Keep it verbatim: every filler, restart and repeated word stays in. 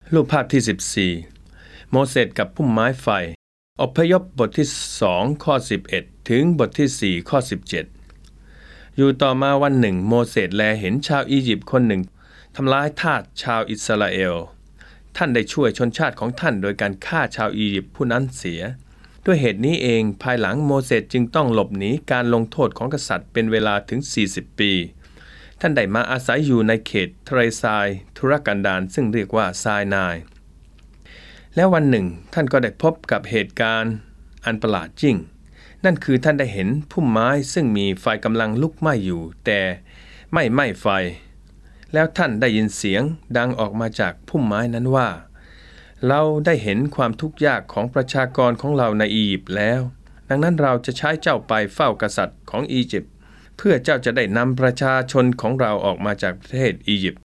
รูปภาพที่สิบสี่โมเสสกับพุ่มไม้ไฟอพยพบทที่สองข้อสิบเอ็ดถึงบทที่สี่ข้อสิบเจ็ดอยู่ต่อมาวันหนึ่งโมเสสแลเห็นชาวอียิปต์คนหนึ่งทำร้ายทาสชาวอิสราเอลท่านได้ช่วยชนชาติของท่านโดยการฆ่าชาวอียิปต์ผู้นั้นเสียด้วยเหตุนี้เองภายหลังโมเสสจึงต้องหลบหนีการลงโทษของกษัตริย์เป็นเวลาถึงสี่สิบปีท่านได้มาอาศัยอยู่ในเขตทะเลทรายทุรกันดารซึ่งเรียกว่าไซนายแล้ววันหนึ่งท่านก็ได้พบกับเหตุการณ์อันประหลาดยิ่งนั่นคือท่านได้เห็นพุ่มไม้ซึ่งมีไฟกำลังลุกไหม้อยู่แต่ไม่ไหม้ไฟแล้วท่านได้ยินเสียงดังออกมาจากพุ่มไม้นั้นว่าเราได้เห็นความทุกข์ยากของประชากรของเราในอียิปต์แล้วดังนั้นเราจะใช้เจ้าไปเฝ้ากษัตริย์ของอียิปต์เพื่อเจ้าจะได้นำประชาชนของเราออกมาจากประเทศอียิปต์